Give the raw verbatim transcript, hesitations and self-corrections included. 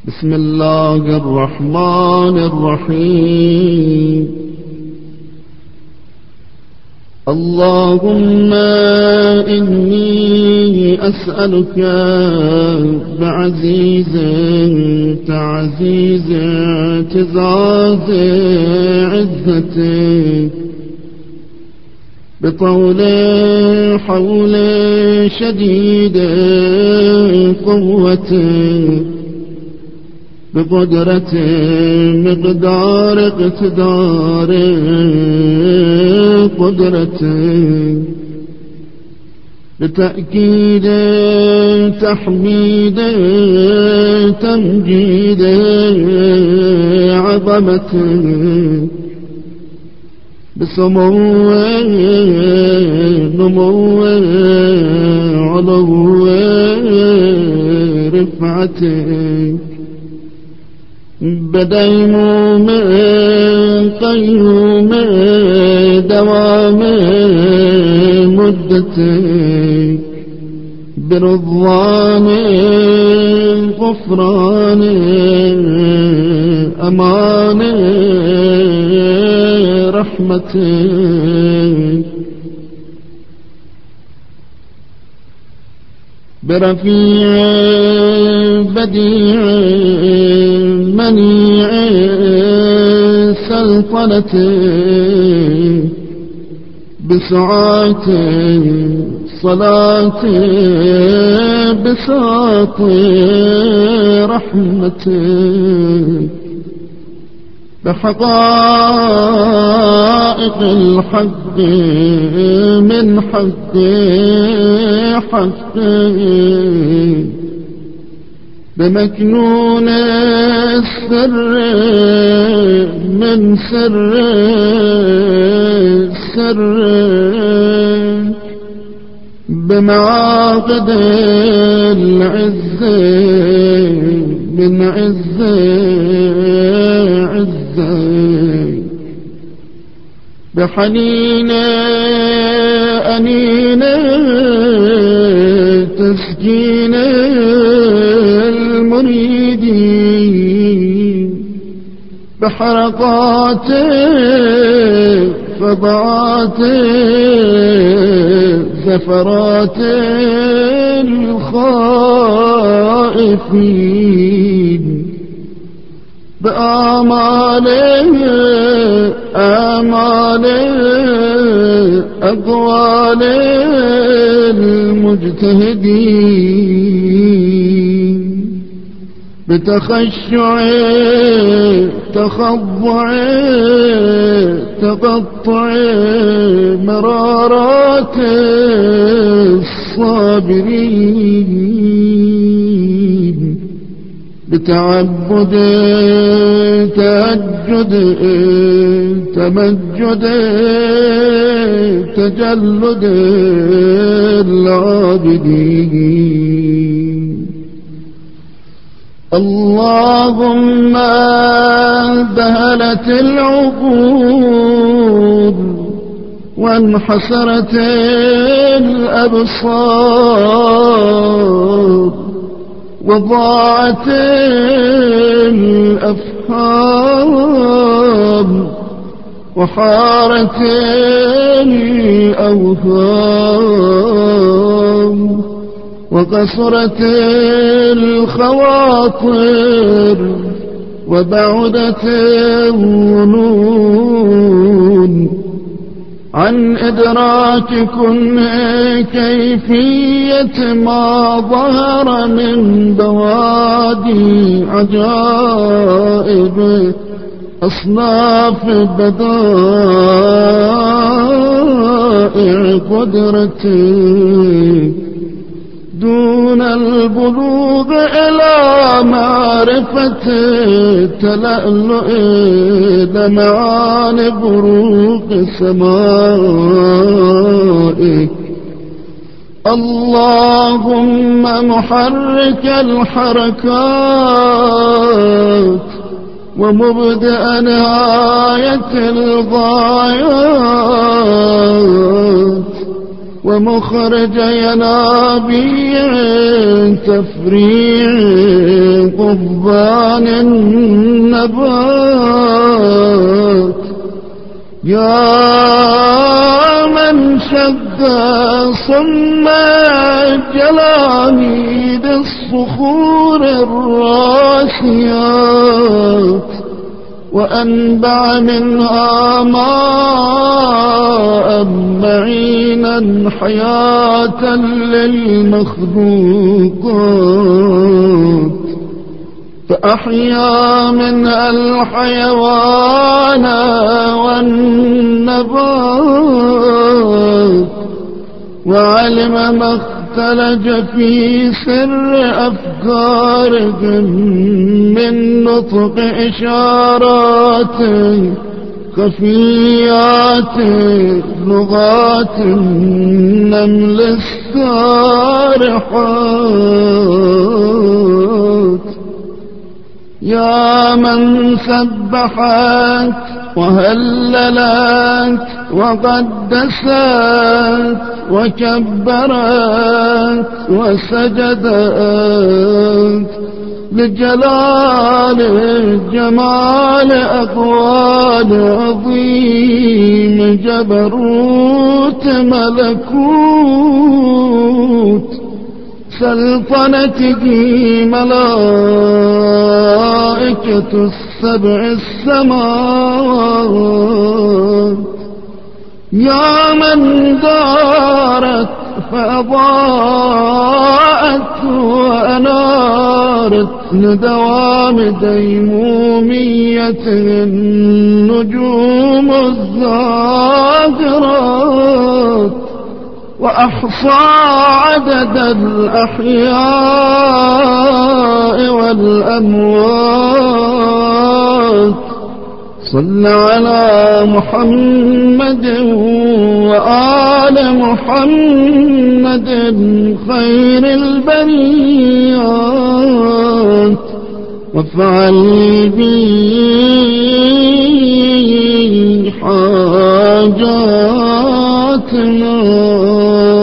بسم الله الرحمن الرحيم. اللهم إني أسألك بعزيز تعزيز اعتزاز عزتك، بطول حول شديد قوتك، بقدرة مقدار اقتدار قدرتك، بتأكيد تحميد تمجيد عظمتك، بسمو نمو علو رفعتك، بديموم قيوم دوام مدتك، برضوان غفران أمان رحمتك، برفيع بديع منيع سلطنتك، بسعات صلاة بساط رحمتك، بحقائق الحق من حق حقك، بمكنون السر من سر سر، بمعاقد العز من عز عزك، بحنين أنين تسكين المريدين، بحرقات فضعات زفرات الخائفين، بآمال آمال أقوال المجتهدين، بتخشع تخضع تقطع مرارات الصابرين، بتعبد تهجد تمجد تجلد العابدين. اللهم ذهلت العقول وانحسرت الأبصار وضاعت الأفهام وحارت الأوهام وقصرت الخواطر وبعدت الظنون عن إدراك كن كيفية ما ظهر من بوادي عجائب أصناف بدائع قدرتك دون البلوغ إلى معرفة تلألؤ لمعان بروق سمائك. اللهم محرك الحركات ومبدأ نهاية الغايات ومخرج ينابيع تفريع قضبان النبات. يا من شد صم جلاميد الصخور الراسيات وأنبع منها ماء معينا حياة للمخلوقات، فأحيا منها الحيوان والنبات، وعلم ما اختلج في سر أفكارهم من نطق إشارات خفيات لغات النمل السارحات. يا من سبحت وهللت وقدست وكبرت وسجدت لجلال جمال أقوال عظيم جبروت ملكوت سلطنته ملائكة السبع السماوات. يا من دارت فأضاءت وأنارت لدوام ديمومية النجوم الزاهرات، وأحصى عدد الأحياء والأموات. صل على محمد وآل محمد خير البريات، وافعل بي حاجاتنا.